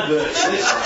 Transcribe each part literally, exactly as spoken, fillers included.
adverts.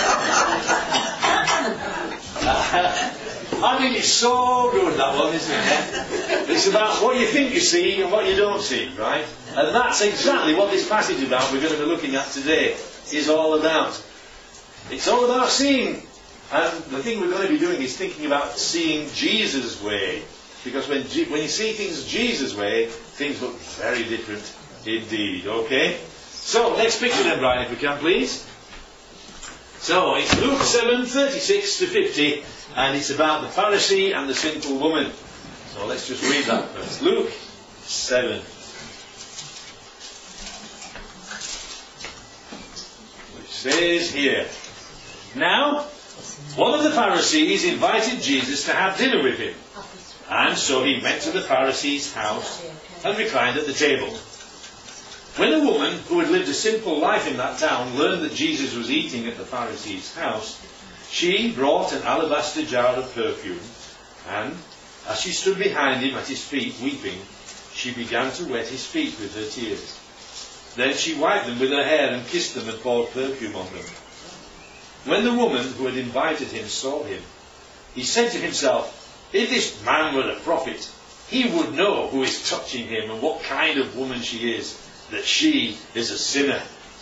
I mean, it's so good, that one, isn't it? It's about what you think you see and what you don't see, right? And that's exactly what this passage about we're going to be looking at today is all about. It's all about seeing. And the thing we're going to be doing is thinking about seeing Jesus' way. Because when, G- when you see things Jesus' way, things look very different indeed, okay? So, next picture then, Brian, if we can, please. So, it's Luke seven, thirty-six to fifty, and it's about the Pharisee and the sinful woman. So, let's just read that first. Luke seven. Which says here, Now, one of the Pharisees invited Jesus to have dinner with him. And so he went to the Pharisee's house and reclined at the table. When a woman who had lived a simple life in that town learned that Jesus was eating at the Pharisee's house, she brought an alabaster jar of perfume, and as she stood behind him at his feet weeping, she began to wet his feet with her tears. Then she wiped them with her hair and kissed them and poured perfume on them. When the woman who had invited him saw him, he said to himself, "If this man were a prophet, he would know who is touching him and what kind of woman she is, that she is a sinner."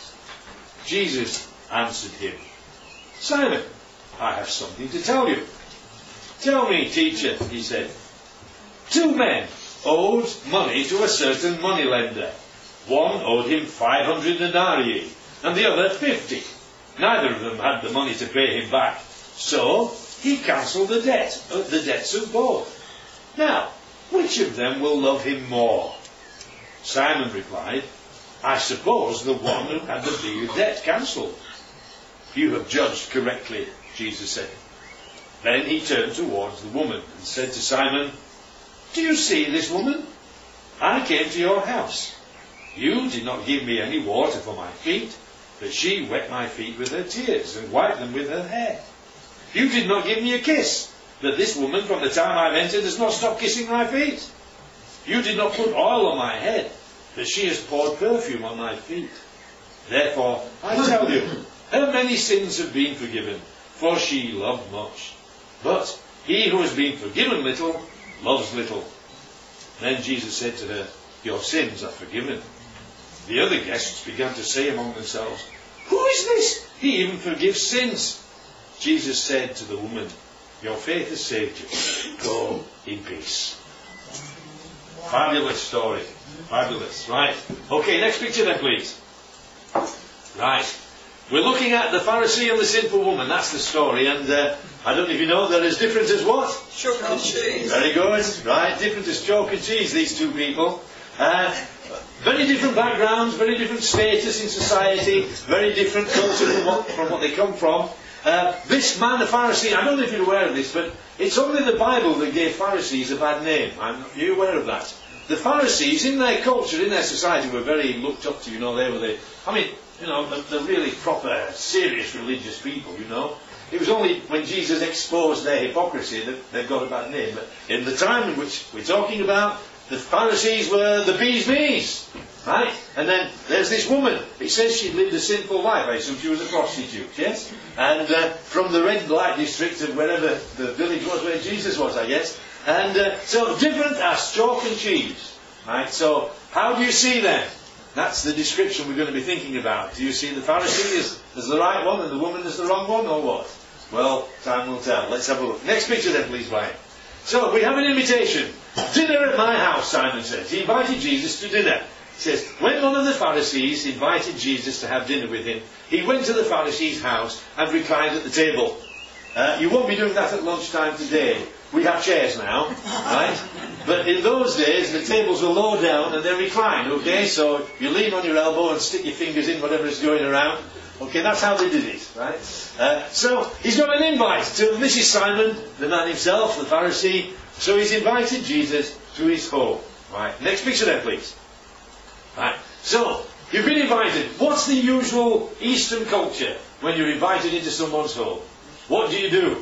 Jesus answered him, "Simon, I have something to tell you." "Tell me, teacher," he said. Two men owed money to a certain moneylender. One owed him five hundred denarii, and the other fifty. Neither of them had the money to pay him back. So he cancelled the debt, uh, the debts of both. Now, which of them will love him more? Simon replied, "I suppose the one who had the bigger debt cancelled." "You have judged correctly," Jesus said. Then he turned towards the woman and said to Simon, "Do you see this woman? I came to your house. You did not give me any water for my feet, but she wet my feet with her tears and wiped them with her hair. You did not give me a kiss, but this woman from the time I entered has not stopped kissing my feet. You did not put oil on my head, but she has poured perfume on my feet. Therefore, I tell you, her many sins have been forgiven, for she loved much. But he who has been forgiven little, loves little." Then Jesus said to her, "Your sins are forgiven." The other guests began to say among themselves, "Who is this? He even forgives sins." Jesus said to the woman, "Your faith has saved you. Go in peace." Fabulous story. Fabulous. Right. Okay, next picture then, please. Right. We're looking at the Pharisee and the sinful woman. That's the story. And uh, I don't know if you know, they're as different as what? Chalk and cheese. Very good. Right. Different as chalk and cheese, these two people. Uh, very different backgrounds, very different status in society, very different culture from what, from what they come from. Uh, this man, a Pharisee, I don't know if you're aware of this, but it's only the Bible that gave Pharisees a bad name. Are you aware of that? The Pharisees, in their culture, in their society, were very looked up to. You know, they were the, I mean, you know, the, the really proper, serious religious people, you know. It was only when Jesus exposed their hypocrisy that they got a bad name. But in the time in which we're talking about, the Pharisees were the bee's knees, right? And then there's this woman. It says she lived a sinful life. I assume she was a prostitute, yes? And uh, from the red light district of wherever the village was where Jesus was, I guess. And uh, so different as chalk and cheese, right? So how do you see them? That's the description we're going to be thinking about. Do you see the Pharisee as, as the right one and the woman as the wrong one, or what? Well, time will tell. Let's have a look. Next picture then, please, Brian. So we have an invitation. "Dinner at my house," Simon says. He invited Jesus to dinner. He says, when one of the Pharisees invited Jesus to have dinner with him, he went to the Pharisee's house and reclined at the table. Uh, you won't be doing that at lunchtime today. We have chairs now, right? But in those days, the tables were low down and they're reclined, okay? So you lean on your elbow and stick your fingers in whatever is going around. Okay, that's how they did it, right? Uh, so he's got an invite to Missus Simon, the man himself, the Pharisee. So he's invited Jesus to his home. Right, next picture then, please. Right, so you've been invited. What's the usual Eastern culture when you're invited into someone's home? What do you do?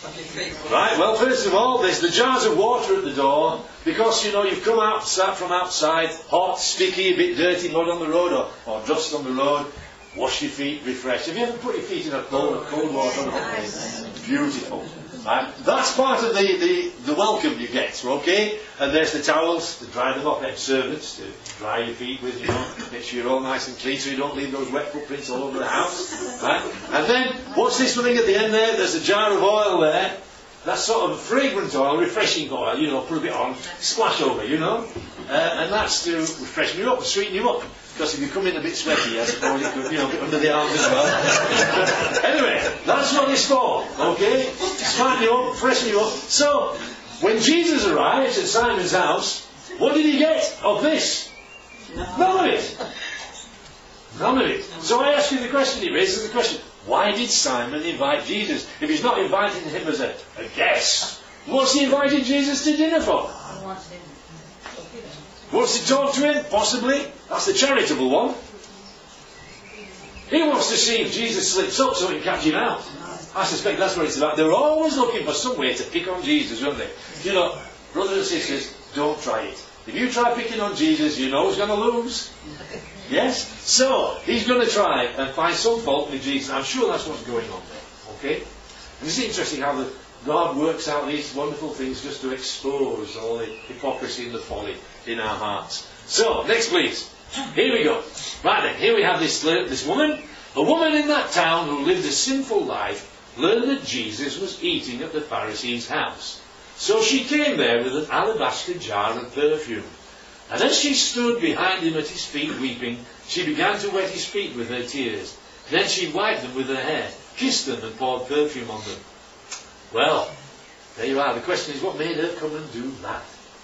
Right, well, first of all, there's the jars of water at the door, because, you know, you've come out, sat from outside, hot, sticky, a bit dirty, mud on the road, or, or dust on the road. wash your feet, refresh. Have you ever put your feet in a cold, cold water? Beautiful. Right? That's part of the, the, the welcome you get, okay? And there's the towels to dry them off, ex servants to dry your feet with, you know, make sure you're all nice and clean so you don't leave those wet footprints all over the house. Right? And then, what's this thing at the end there? There's a jar of oil there. That's sort of fragrant oil, refreshing oil, you know, put a bit on, splash over, you know. Uh, and that's to refreshen you up, sweeten you up. Because if you come in a bit sweaty, I suppose it could, you know, a bit under the arms as well. Anyway, that's what it's for, okay? Smarten you up, freshen you up. So, when Jesus arrives at Simon's house, what did he get of this? None of it. None of it. So I ask you the question, he raises the question, why did Simon invite Jesus? If he's not inviting him as a, a guest, what's he inviting Jesus to dinner for? Wants to talk to him? Possibly. That's the charitable one. He wants to see if Jesus slips up so he can catch him out. I suspect that's what it's about. They're always looking for some way to pick on Jesus, aren't they? You know, brothers and sisters, don't try it. If you try picking on Jesus, you know who's going to lose. Yes? So, he's going to try and find some fault with Jesus. I'm sure that's what's going on there. Okay? And it's interesting how the, God works out these wonderful things just to expose all the hypocrisy and the folly in our hearts. So, next please. Here we go. Right then, here we have this, this woman. A woman in that town who lived a sinful life learned that Jesus was eating at the Pharisee's house. So she came there with an alabaster jar of perfume. And as she stood behind him at his feet weeping, she began to wet his feet with her tears. Then she wiped them with her hair, kissed them and poured perfume on them. Well, there you are. The question is, what made her come and do that?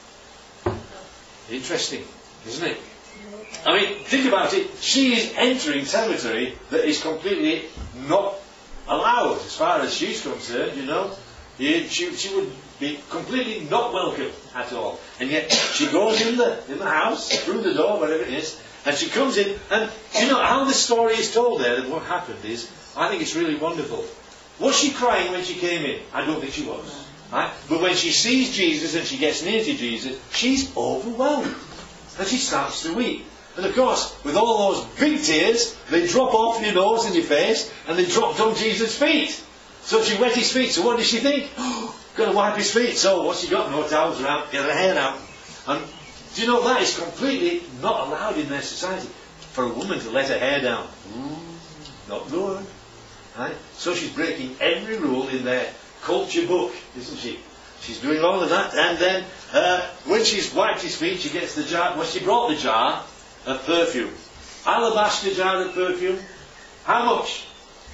Interesting, isn't it? I mean, think about it. She is entering territory that is completely not allowed as far as she's concerned, you know. She, she would be completely not welcome at all. And yet she goes in the, in the house, through the door, whatever it is, and she comes in, and you know how the story is told there, that what happened is, I think it's really wonderful. Was she crying when she came in? I don't think she was. Right? But when she sees Jesus and she gets near to Jesus, she's overwhelmed. And she starts to weep. And of course, with all those big tears, they drop off your nose and your face, and they drop down Jesus' feet. So she wet his feet. So what does she think? Oh, got to wipe his feet. So what's she got? No towels around. Get her hair out. And do you know that is completely not allowed in their society for a woman to let her hair down. Ooh, not good. Right? So she's breaking every rule in their culture book, isn't she? She's doing all of that, and then uh, when she's wiped his feet, she gets the jar. Well, she brought the jar of perfume, alabaster jar of perfume. How much?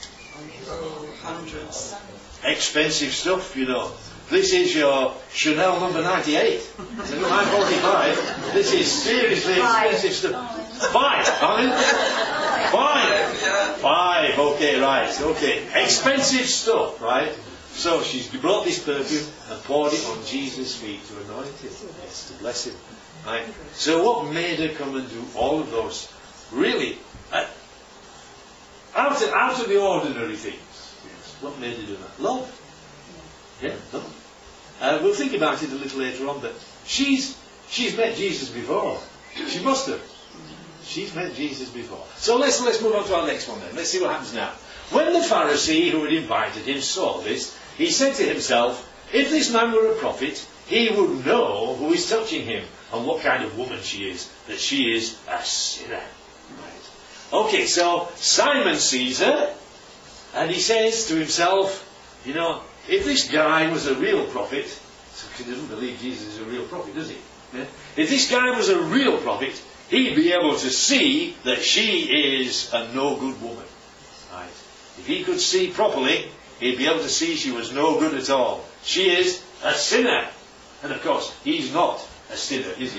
Oh, hundreds. Expensive stuff, you know. This is your Chanel number ninety-eight. It's nine forty-five. This is seriously expensive stuff. Five, I mean, five, five. Okay, right. Okay, expensive stuff, right? So she's brought this perfume and poured it on Jesus' feet to anoint him. Yes, to bless him. Right? So what made her come and do all of those really uh, out, of, out of the ordinary things? Yes. What made her do that? Love. Yeah, love. Uh, we'll think about it a little later on, but she's she's met Jesus before. She must have. She's met Jesus before. So let's let's move on to our next one then. Let's see what happens now. When the Pharisee who had invited him saw this, he said to himself, if this man were a prophet, he would know who is touching him and what kind of woman she is, that she is a sinner. Right. Okay, so Simon sees her, and he says to himself, you know, if this guy was a real prophet, so he doesn't believe Jesus is a real prophet, does he? Yeah? If this guy was a real prophet, he'd be able to see that she is a no-good woman. Right. If he could see properly, he'd be able to see she was no good at all. She is a sinner. And of course, he's not a sinner, is he?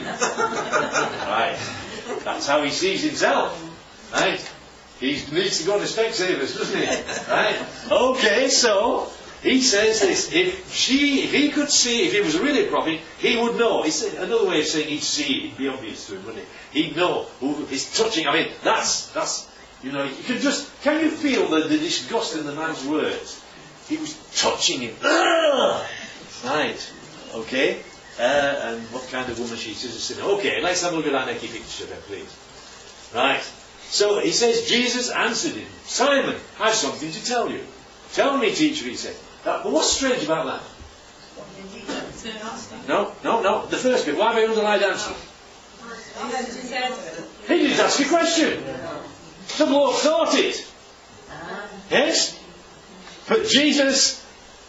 Right. That's how he sees himself. Right. He needs to go to Specsavers, doesn't he? Right. Okay, so he says this. If she, if he could see, if he was really a prophet, he would know. It's another way of saying he'd see. It'd be obvious to him, wouldn't he? He'd know who is touching. I mean, that's that's. You know, you can just, can you feel the, the disgust in the man's words? He was touching him. Ugh! Right. Okay. Uh, and what kind of woman she is, is a sinner. Okay, let's have a look at our next picture then, please. Right. So he says, Jesus answered him, Simon, I have something to tell you. Tell me, teacher, he said. That, but what's strange about that? No, no, no. The first bit. Why have I underlined answer? He didn't ask a question. The bloke thought it. Yes? But Jesus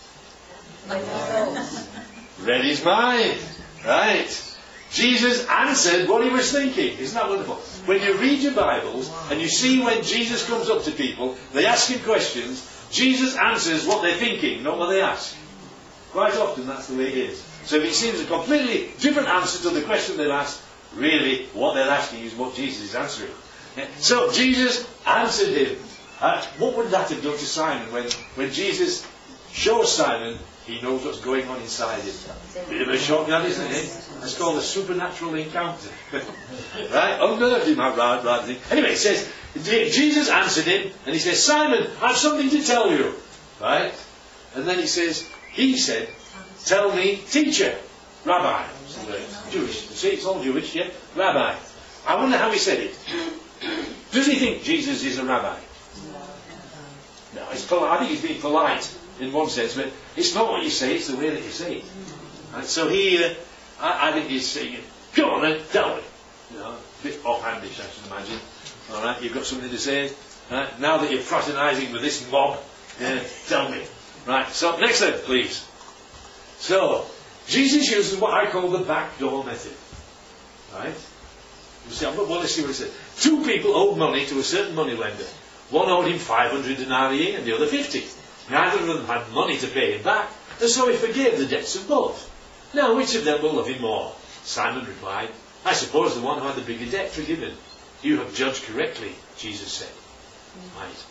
read his mind. Right. Jesus answered what he was thinking. Isn't that wonderful? When you read your Bibles and you see when Jesus comes up to people, they ask him questions, Jesus answers what they're thinking, not what they ask. Quite often that's the way it is. So if it seems a completely different answer to the question they've asked, really what they're asking is what Jesus is answering. Yeah. So Jesus answered him. Uh, what would that have done to Simon when, when Jesus shows Simon he knows what's going on inside him? Bit of a shock, that isn't it? That's called a supernatural encounter. Right? Unnerved him, right, right thing. Anyway, it says, Jesus answered him, and he says, Simon, I have something to tell you. Right? And then he says, he said, tell me, teacher, rabbi. Jewish. See, it's all Jewish, yeah? Rabbi. I wonder how he said it. Does he think Jesus is a rabbi? No, it's polite. I think he's being polite in one sense, but it's not what you say, it's the way that you say it. Right? So he, uh, I, I think he's saying, go on then, tell me. You know, a bit offhandish, I should imagine. Alright, you've got something to say. Right? Now that you're fraternising with this mob, uh, tell me. Right, so next then, please. So, Jesus uses what I call the backdoor method. Right? You see, well, let's see what it says. Two people owed money to a certain money lender. One owed him five hundred denarii and the other fifty. Neither of them had money to pay him back, and so he forgave the debts of both. Now, which of them will love him more? Simon replied, I suppose the one who had the bigger debt forgiven. You have judged correctly, Jesus said. Right.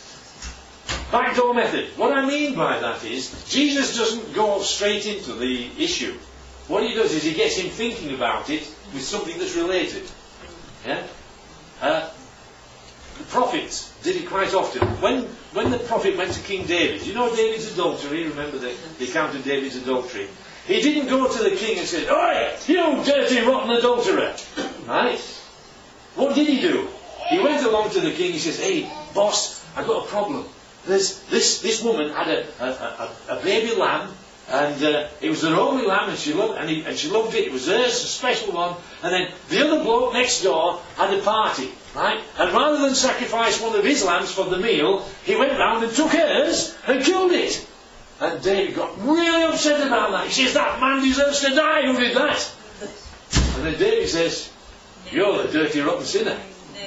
Backdoor method. What I mean by that is, Jesus doesn't go straight into the issue. What he does is he gets him thinking about it with something that's related. Yeah? Uh, the prophets did it quite often. When when the prophet went to King David, you know David's adultery, remember the, the account of David's adultery? He didn't go to the king and say, Oi, you dirty, rotten adulterer! Right? What did he do? He went along to the king, he says, Hey, boss, I've got a problem. There's, this, this woman had a, a, a, a baby lamb, and uh, it was her only lamb, and she loved and, he, and she loved it. It was hers, a special one. And then the other bloke next door had a party, right? And rather than sacrifice one of his lambs for the meal, he went round and took hers and killed it. And David got really upset about that. He says, that man deserves to die who did that. And then David says, you're the dirty, rotten sinner.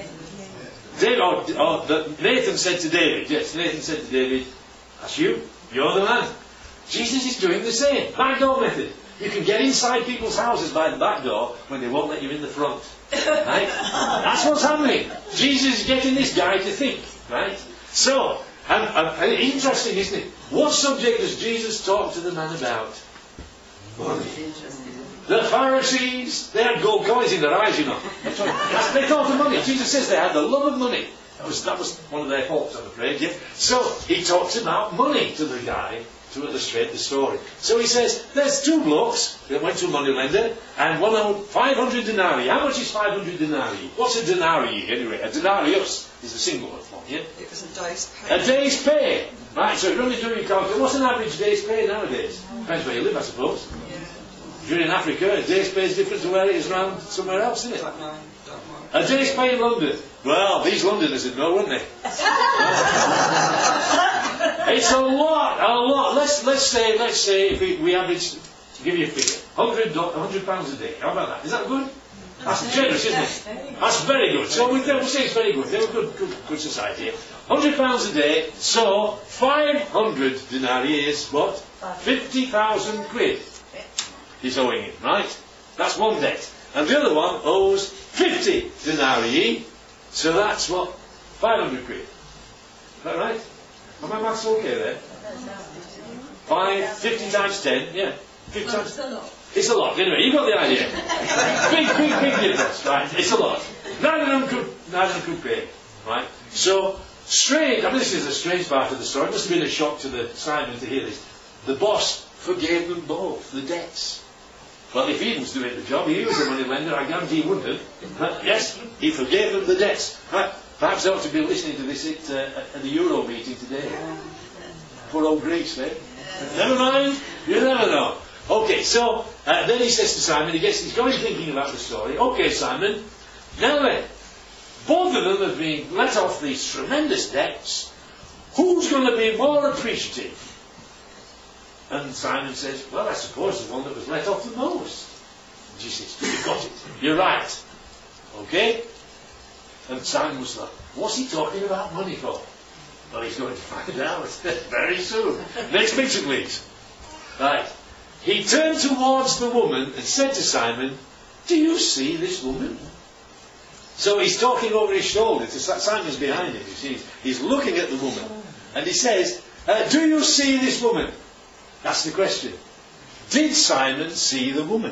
David, or, or the, Nathan said to David, yes, Nathan said to David, that's you, you're the man. Jesus is doing the same. Backdoor method. You can get inside people's houses by the back door when they won't let you in the front. Right? That's what's happening. Jesus is getting this guy to think. Right? So, and, and, and interesting, isn't it? What subject does Jesus talk to the man about? Money. The Pharisees, they had gold coins in their eyes, you know. That's, they thought of money. Jesus says they had the love of money. That was, that was one of their faults, I'm afraid. Yeah? So, he talks about money to the guy to illustrate the story. So he says, there's two blokes that went to a money lender, and one owed five hundred denarii. How much is five hundred denarii? What's a denarii, anyway? A denarius is a single one, yeah? It was a day's pay. A day's pay. Right, so you're only doing your calculation. What's an average day's pay nowadays? Depends where you live, I suppose. Yeah. If you're in Africa, a day's pay is different to where it is around somewhere else, isn't it? Don't know, don't know. A day's pay in London. Well, these Londoners would know, wouldn't they? It's a lot, a lot. Let's let's say let's say if we, we average, to give you a figure, hundred hundred pounds a day. How about that? Is that good? That's generous, isn't it? That's very good. So we don't say it's very good. They're a good, good, good society. Hundred pounds a day. So five hundred denarii is what? Fifty thousand quid. He's owing him, right? That's one debt. And the other one owes fifty denarii. So that's what? Five hundred quid. Is that right? Am my maths okay there? Five, fifty times ten, yeah. fifty times. It's a lot. It's a lot, anyway, you got the idea. big, big, big difference, right? It's a lot. Neither of them could, neither of them could pay, right? So, strange, I mean this is a strange part of the story. It must have been a shock to the Simon to hear this. The boss forgave them both, the debts. Well, if he was doing the job, he was a money lender, I guarantee he wouldn't have. Right? Yes, he forgave them the debts. Right? Perhaps I ought to be listening to this at, uh, at the Euro meeting today. Poor old Greece, eh? Never mind, you never know. Okay, so uh, then he says to Simon, he gets, he's got him thinking about the story. Okay, Simon, now then, both of them have been let off these tremendous debts. Who's going to be more appreciative? And Simon says, well, I suppose the one that was let off the most. And Jesus says, you got it. You're right. Okay? And Simon was like, what's he talking about money for? Well, he's going to find out very soon. Next picture, please. Right. He turned towards the woman and said to Simon, do you see this woman? So he's talking over his shoulder. To Simon's behind him, you see. He's looking at the woman. And he says, uh, do you see this woman? That's the question. Did Simon see the woman?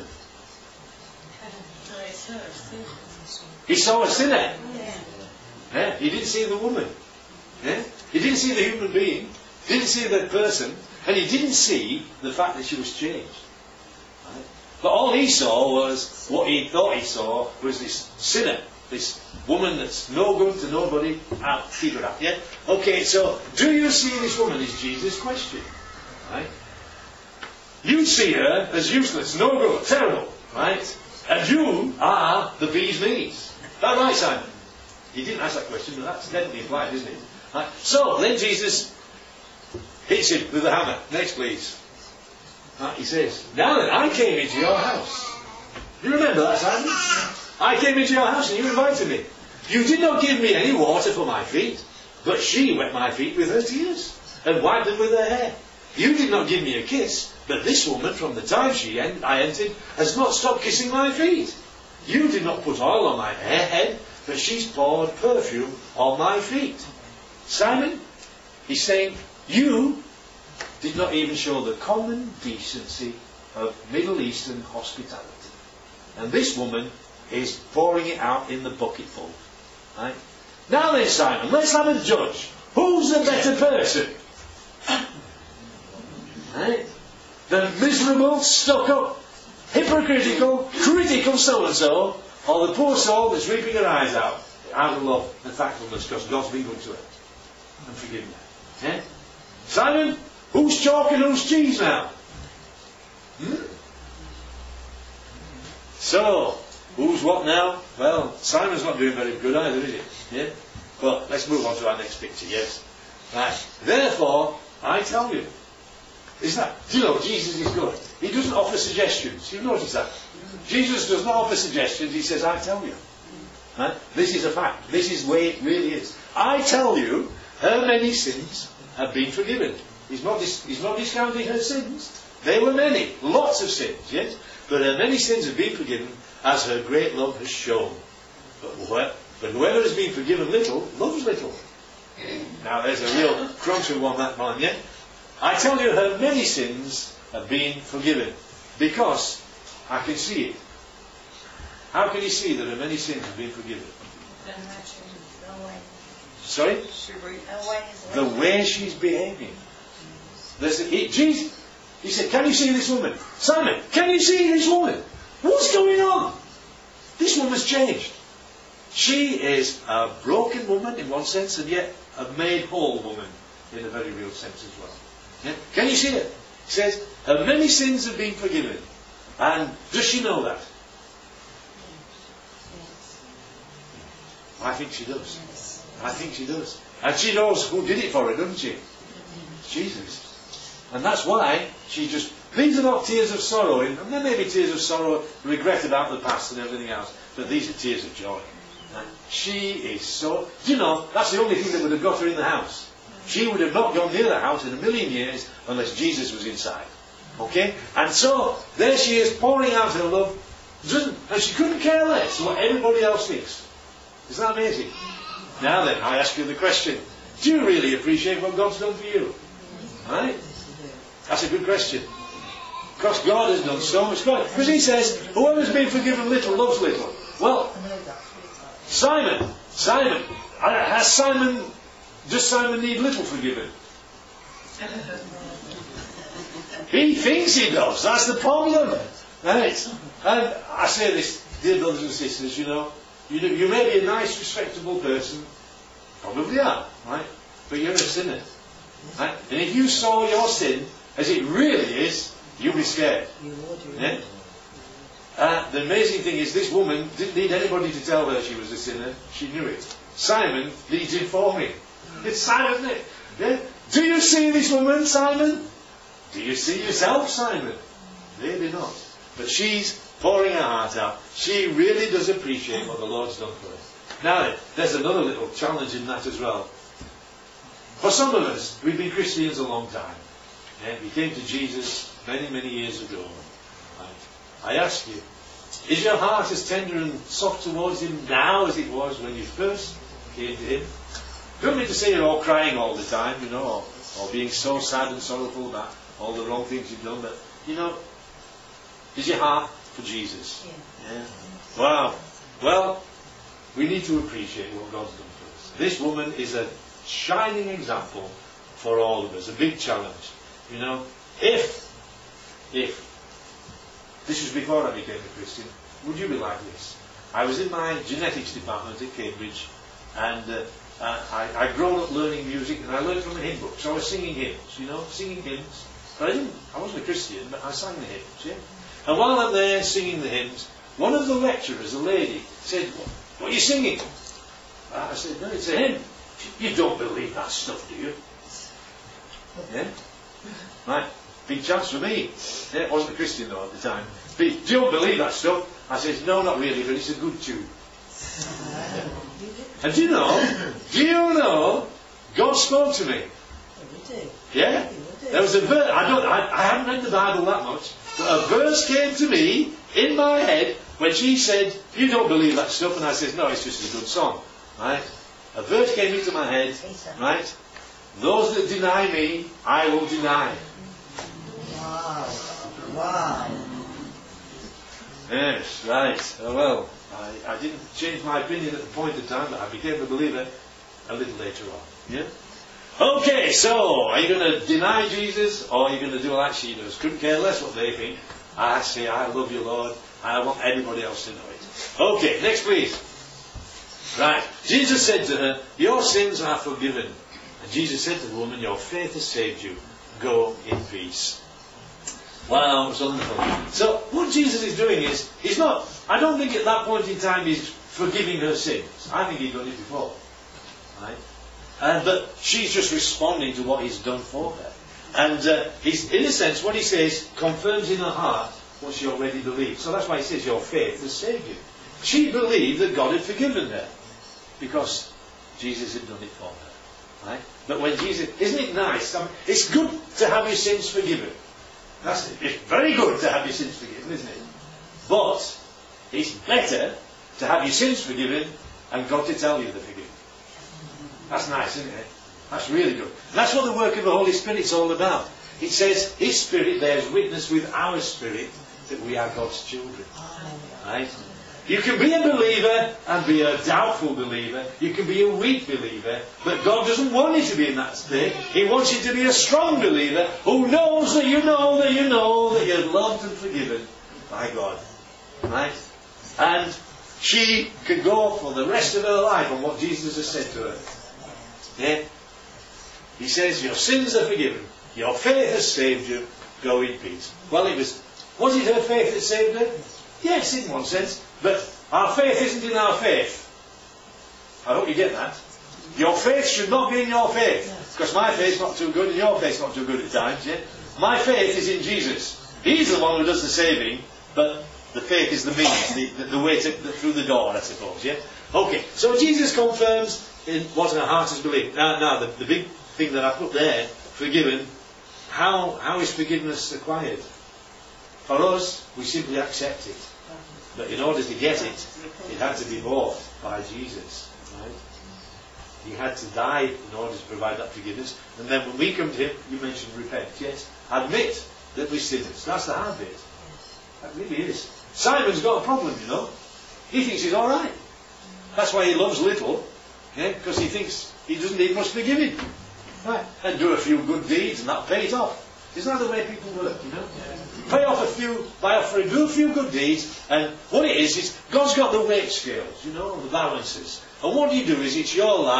He saw a sinner. Yeah? He didn't see the woman. Yeah? He didn't see the human being. He didn't see that person. And he didn't see the fact that she was changed. Right? But all he saw was, what he thought he saw was this sinner. This woman that's no good to nobody. Out, keep her out. Yeah? Okay, so, do you see this woman is Jesus' question. Right? You see her as useless, no good, terrible. Right? And you are the bee's knees. Is that right, Simon? He didn't ask that question, but that's definitely implied, isn't it? Right. So, then Jesus hits him with the hammer. Next, please. Right, he says, now then, I came into your house. You remember that, Simon? I came into your house and you invited me. You did not give me any water for my feet, but she wet my feet with her tears and wiped them with her hair. You did not give me a kiss, but this woman, from the time she en- I entered, has not stopped kissing my feet. You did not put oil on my head, but she's poured perfume on my feet. Simon, he's saying, you did not even show the common decency of Middle Eastern hospitality. And this woman is pouring it out in the bucketful. Right? Now then, Simon, let's have a judge. Who's the better person? Right? The miserable, stuck-up, hypocritical, critical so-and-so, or the poor soul that's weeping her eyes out, out of love and thankfulness because God's been good to her and forgiven her. Yeah? Simon, who's chalk and who's cheese now? Hmm? So, who's what now? Well, Simon's not doing very good either, is he? Yeah? But let's move on to our next picture, yes? Right. Therefore, I tell you, is that, do you know, Jesus is good. He doesn't offer suggestions. You notice that? Jesus does not offer suggestions. He says, I tell you. Right? This is a fact. This is the way it really is. I tell you, her many sins have been forgiven. He's not, dis- he's not discounting her sins. They were many. Lots of sins, yes? But her many sins have been forgiven as her great love has shown. But, wh- but whoever has been forgiven little, loves little. Now there's a real cruncher one, that man, yeah? I tell you, her many sins have been forgiven. Because I can see it. How can you see that her many sins have been forgiven? Sorry? The way she's behaving. There's a, he, Jesus, he said, can you see this woman? Simon, can you see this woman? What's going on? This woman's changed. She is a broken woman in one sense, and yet a made whole woman in a very real sense as well. Yeah? Can you see it? He says, her many sins have been forgiven. And does she know that? I think she does. I think she does. And she knows who did it for her, doesn't she? Jesus. And that's why she just, these are not tears of sorrow, and there may be tears of sorrow, regret about the past and everything else, but these are tears of joy. And she is so, do you know, that's the only thing that would have got her in the house. She would have not gone near the house in a million years unless Jesus was inside. Okay? And so, there she is pouring out her love, doesn't, and she couldn't care less what everybody else thinks. Isn't that amazing? Now then, I ask you the question, do you really appreciate what God's done for you? Right? That's a good question. Because God has done so much good. Because he says, whoever's been forgiven little loves little. Well, Simon, Simon, has Simon, does Simon need little forgiven? He thinks he does. That's the problem. Right? And I say this, dear brothers and sisters, you know, you, you may be a nice, respectable person, Probably are, right? But you're a sinner. Right? And if you saw your sin as it really is, you'd be scared. Yeah? Uh, the amazing thing is this woman didn't need anybody to tell her she was a sinner. She knew it. Simon needs informing. It's Simon, isn't it? Yeah? Do you see this woman, Simon? Do you see yourself, Simon? Maybe not. But she's pouring her heart out. She really does appreciate what the Lord's done for her. Now, there's another little challenge in that as well. For some of us, we've been Christians a long time. Yeah? We came to Jesus many, many years ago. Right? I ask you, is your heart as tender and soft towards Him now as it was when you first came to Him? Don't mean to say you're all crying all the time, you know, or, or being so sad and sorrowful about all the wrong things you've done, but, you know, is your heart for Jesus? Yeah. Yeah. Wow. Well, we need to appreciate what God's done for us. This woman is a shining example for all of us, a big challenge. You know, if, if, this was before I became a Christian, would you be like this? I was in my genetics department at Cambridge, and uh, I, I'd grown up learning music, and I learned from a hymn book, so I was singing hymns, you know, singing hymns. But I didn't, I wasn't a Christian, but I sang the hymns, yeah? And while I'm there singing the hymns, one of the lecturers, a lady, said, what are you singing? I said, no, it's a hymn. You don't believe that stuff, do you? Yeah? Right. Big chance for me. Yeah, I wasn't a Christian though at the time. Big, do you don't believe that stuff? I said, no, not really, but it's a good tune. Yeah. And do you know, do you know, God spoke to me. Yeah? There was a verse, I don't, I, I haven't read the Bible that much, but a verse came to me in my head when she said, you don't believe that stuff, and I said, no, it's just a good song. Right? A verse came into my head, right? Those that deny me, I will deny. Wow. Wow. Yes, right. Oh well, I, I didn't change my opinion at the point in time, but I became a believer a little later on. Yeah? Okay, so, are you going to deny Jesus, or are you going to do like she does? Couldn't care less what they think. I say, I love you, Lord, and I want everybody else to know it. Okay, next please. Right. Jesus said to her, your sins are forgiven. And Jesus said to the woman, your faith has saved you. Go in peace. Wow, it's wonderful. So, what Jesus is doing is, he's not, I don't think at that point in time he's forgiving her sins. I think he'd done it before. Right? Uh, but she's just responding to what he's done for her. And uh, he's, in a sense, what he says confirms in her heart what she already believed. So that's why he says, your faith has saved you. She believed that God had forgiven her because Jesus had done it for her. Right? But when Jesus, isn't it nice? I mean, it's good to have your sins forgiven. That's it. It's very good to have your sins forgiven, isn't it? But it's better to have your sins forgiven and God to tell you they're forgiven. That's nice, isn't it? That's really good. And that's what the work of the Holy Spirit is all about. It says His Spirit bears witness with our spirit that we are God's children. Right? You can be a believer and be a doubtful believer. You can be a weak believer. But God doesn't want you to be in that state. He wants you to be a strong believer who knows that you know that you know that you're loved and forgiven by God. Right? And she could go for the rest of her life on what Jesus has said to her. Yeah? He says, your sins are forgiven. Your faith has saved you. Go in peace. Well, it was, was it her faith that saved her? Yes, in one sense. But our faith isn't in our faith. I hope you get that. Your faith should not be in your faith. Because my faith's not too good and your faith's not too good at times. Yeah? My faith is in Jesus. He's the one who does the saving, but the faith is the means, the, the, the way to, the, through the door, I suppose. Yeah. Okay. So Jesus confirms in what our heart has believed. Now, now the, the big thing that I put there, forgiven. How how is forgiveness acquired? For us, we simply accept it. But in order to get it, it had to be bought by Jesus. Right? He had to die in order to provide that forgiveness. And then when we come to Him, you mentioned repent. Yes. Admit that we're sinners. That's the hard bit. That really is. Simon's got a problem, you know. He thinks he's alright. That's why he loves little. Yeah? Because he thinks he doesn't need much forgiving. Right. And do a few good deeds and that'll pay it off. Isn't that the way people work, you know? Pay off a few, by offering, do a few good deeds, and what it is, is God's got the weight scales, you know, the balances. And what you do is, it's your life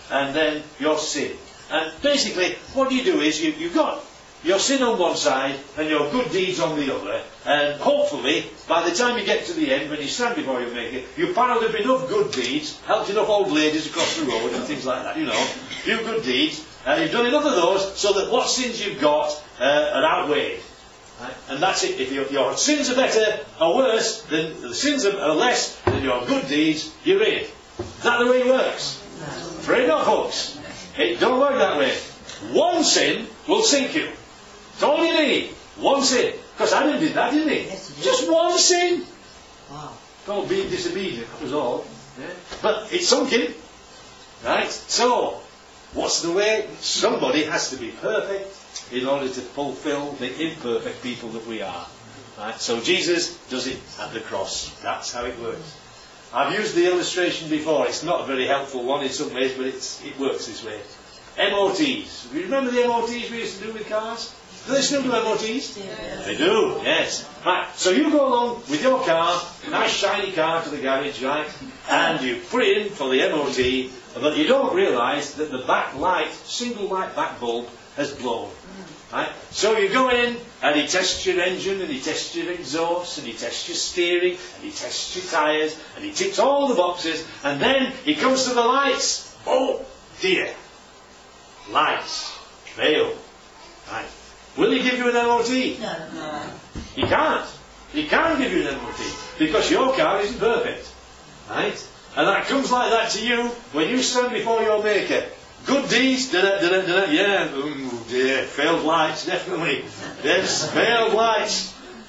and then your sin. And basically, what you do is you, you've got your sin on one side and your good deeds on the other, and hopefully, by the time you get to the end, when you stand before your Maker, you've piled up enough good deeds, helped enough old ladies across the road and things like that, you know, a few good deeds, and you've done enough of those so that what sins you've got uh, are outweighed. Right? And that's it. If your, your sins are better or worse, then the sins are, are less than your good deeds, you're in. Is that the way it works? Afraid not, folks. It don't work that way. One sin will sink you. It's all you need. One sin. Because Adam did that, didn't he? Yes, he did. Just one sin. Wow. Called being disobedient, that was all. Yeah. But it sunk him. Right? So, what's the way? Somebody has to be perfect in order to fulfill the imperfect people that we are. Right? So Jesus does it at the cross. That's how it works. I've used the illustration before. It's not a very helpful one in some ways, but it's, it works this way. M O Ts. Do you remember the M O Ts we used to do with cars? Do they still do M O Ts? Yeah. They do, yes. Right, so you go along with your car, nice shiny car to the garage, right, and you put it in for the M O T, but you don't realise that the back light, single light back bulb, has blown. Right? So you go in, and he tests your engine, and he tests your exhaust, and he tests your steering, and he tests your tyres, and he ticks all the boxes, and then he comes to the lights. Oh, dear. Lights. Fail. Right. Will he give you an M O T? No, no. He can't. He can't give you an M O T because your car isn't perfect. Right? And that comes like that to you when you stand before your Maker. Good deeds, da-da, da-da, da-da, yeah, oh dear, failed lights, definitely. Yes, failed lights.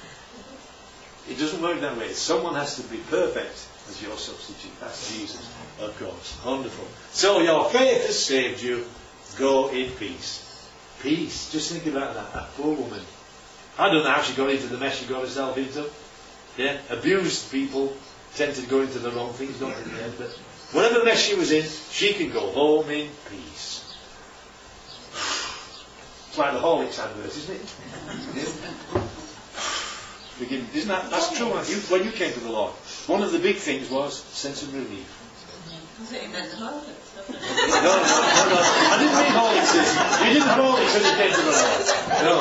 It doesn't work that way. Someone has to be perfect as your substitute. That's Jesus, of course. Wonderful. So your faith has saved you. Go in peace. Peace. Just think about that. That poor woman. I don't know how she got into the mess she got herself into. Yeah, abused people tend to go into the wrong things, not in the end. But whatever mess she was in, she can go home in peace. It's like the Horlicks advert, isn't it? Yeah. Begin, isn't that that's true? You, when you came to the Lord, one of the big things was sense of relief. I think you meant the Horlicks. No, no, no, no. I didn't mean Horlicks. You didn't have Horlicks when you came to the Lord. No.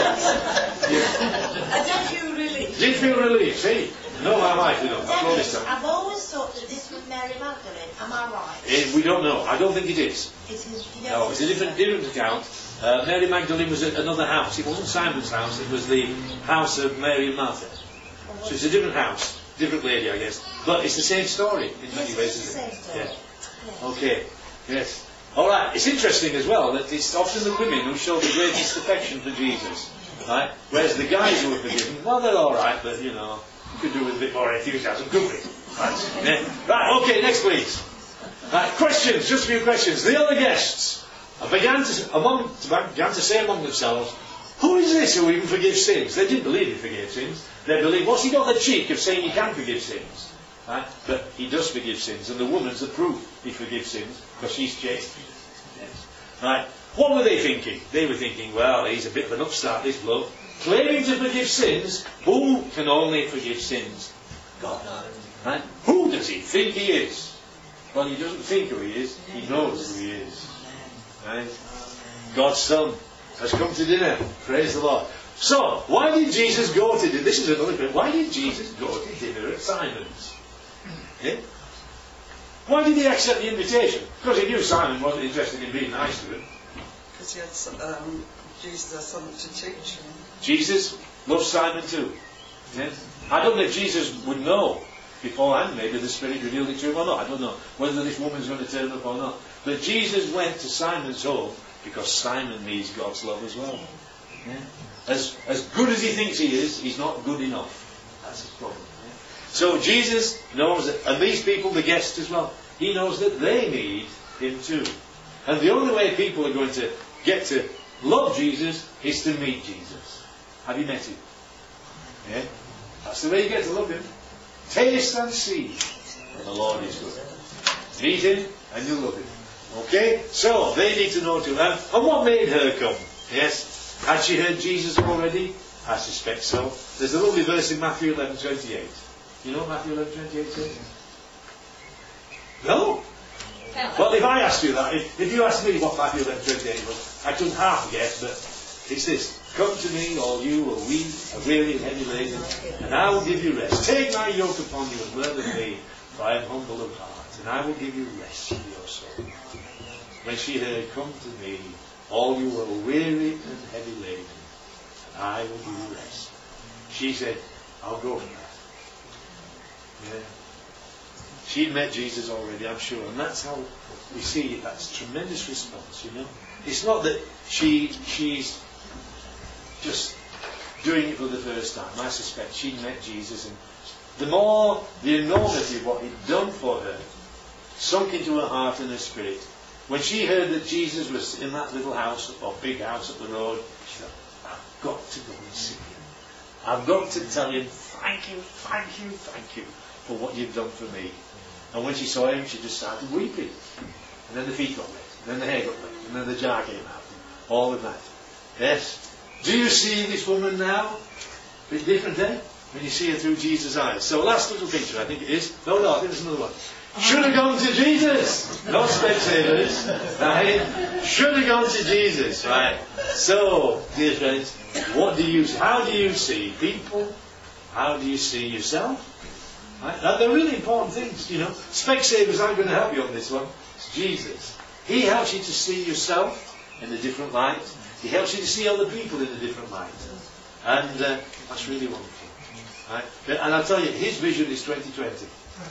Yeah. I don't feel really. Did you feel relief? See? No, my wife, you know. I've told this time. I've always thought that this was Mary Magdalene. Am I right? Eh, we don't know. I don't think it is. It is. You No, it's a different, different account. Uh, Mary Magdalene was at another house. It wasn't Simon's house. It was the house of Mary and Martha. So it's a different house, different lady, I guess. But it's the same story in many Yes, ways, it's the isn't it? same story. Yeah. Okay. Yes. All right. It's interesting as well that it's often the women who show the greatest affection for Jesus, right? Whereas the guys who are forgiven, well, they're all right, but you know, could do with a bit more enthusiasm, couldn't we? Right. Yeah. Right. Okay. Next, please. Right. Questions. Just a few questions. The other guests began to among began to say among themselves, "Who is this who even forgives sins?" They didn't believe he forgave sins. They believed, what's he got the cheek of saying he can forgive sins? Right? But he does forgive sins, and the woman's the proof he forgives sins, because she's changed. Yes. Right? What were they thinking? They were thinking, well, he's a bit of an upstart, this bloke. Claiming to forgive sins, who can only forgive sins? God. Right? Who does he think he is? Well, he doesn't think who he is, he knows who he is. Right? God's Son has come to dinner. Praise the Lord. So, why did Jesus go to dinner? This is another bit. Why did Jesus go to dinner at Simon's? Yeah? Why did he accept the invitation? Because he knew Simon wasn't interested in being nice to him. Because he had some, um, Jesus had something to teach him. Jesus loves Simon too. Yeah? I don't know if Jesus would know beforehand, maybe the Spirit revealed it to him or not. I don't know whether this woman's going to turn up or not. But Jesus went to Simon's home because Simon needs God's love as well. Yeah? As, as good as he thinks he is, he's not good enough. That's his problem. Yeah? So Jesus knows that, and these people, the guests as well, he knows that they need him too. And the only way people are going to get to love Jesus is to meet Jesus. Have you met him? Yeah? That's the way you get to love him. Taste and see that the Lord is good. Meet him and you'll love him. Okay? So, they need to know too. And, and what made her come? Yes? Had she heard Jesus already? I suspect so. There's a lovely verse in Matthew eleven twenty-eight. You know what Matthew eleven twenty-eight says? No? Well, if I asked you that, if, if you asked me what my feel at twenty-eight was, I couldn't half guess, but it's this. Come to me, all you who are weak, are weary and heavy laden, and I will give you rest. Take my yoke upon you and learn of me, for I am humble of heart, and I will give you rest for your soul. When she heard, come to me, all you who are weary and heavy laden, and I will give you rest. She said, I'll go for that. Yeah. She'd met Jesus already, I'm sure, and that's how we see it. That's tremendous response, you know. It's not that she she's just doing it for the first time. I suspect she'd met Jesus, and the more the enormity of what he'd done for her sunk into her heart and her spirit. When she heard that Jesus was in that little house, or big house up the road, she thought, I've got to go and see him. I've got to tell him, thank you, thank you, thank you for what you've done for me. And when she saw him, she just started weeping. And then the feet got wet, and then the hair got wet, and then the jar came out. All of that. Yes. Do you see this woman now? A bit different, eh? When you see her through Jesus' eyes. So last little picture, I think it is. No, no, I think there's another one. Should have gone to Jesus. Not spectators. Right? Should have gone to Jesus. Right. So, dear friends, what do you, how do you see people? How do you see yourself? Right? Now, they're really important things, you know. Specsavers aren't going to help you on this one. It's Jesus. He helps you to see yourself in a different light. He helps you to see other people in a different light. And uh, that's really wonderful. Right? And I'll tell you, his vision is twenty twenty.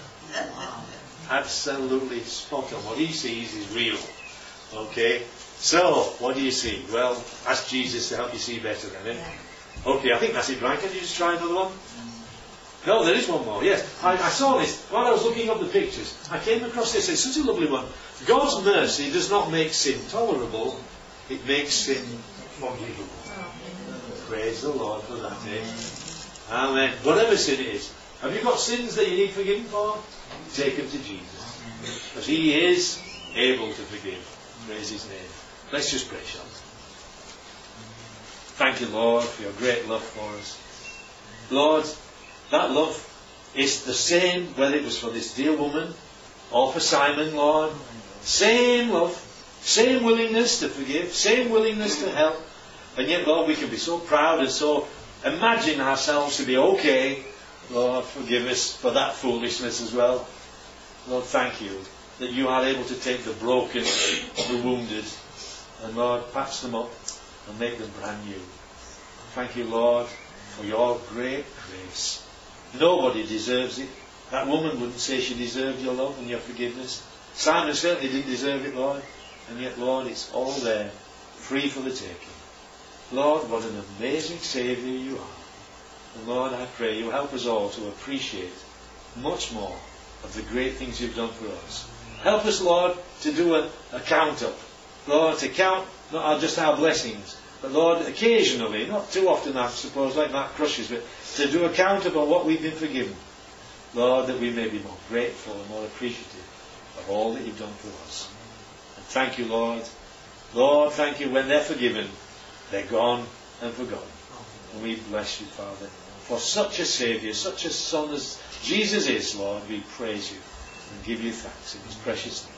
Absolutely spot on. What he sees is real. Okay? So, what do you see? Well, ask Jesus to help you see better then, eh? Okay, I think that's it, Brian. Can you just try another one? No, there is one more, yes. I, I saw this while I was looking up the pictures. I came across this. It's such a lovely one. God's mercy does not make sin tolerable. It makes sin forgivable. Praise the Lord for that, eh? Amen. Whatever sin it is. Have you got sins that you need forgiven for? Take them to Jesus. Because he is able to forgive. Praise his name. Let's just pray, shall we? Thank you, Lord, for your great love for us. Lord, that love is the same whether it was for this dear woman or for Simon, Lord. Same love, same willingness to forgive, same willingness to help. And yet, Lord, we can be so proud and so imagine ourselves to be okay. Lord, forgive us for that foolishness as well. Lord, thank you that you are able to take the broken, the wounded, and Lord, patch them up and make them brand new. Thank you, Lord, for your great grace. Nobody deserves it. That woman wouldn't say she deserved your love and your forgiveness. Simon certainly didn't deserve it, Lord. And yet, Lord, it's all there, free for the taking. Lord, what an amazing Saviour you are. And Lord, I pray you help us all to appreciate much more of the great things you've done for us. Help us, Lord, to do a, a count up. Lord, to count not just our blessings, but Lord, occasionally, not too often I suppose, like that crushes, but to do a count up on what we've been forgiven. Lord, that we may be more grateful and more appreciative of all that you've done for us. And thank you, Lord. Lord, thank you when they're forgiven, they're gone and forgotten. And we bless you, Father, for such a Saviour, such a Son as Jesus is, Lord. We praise you and give you thanks in his precious name.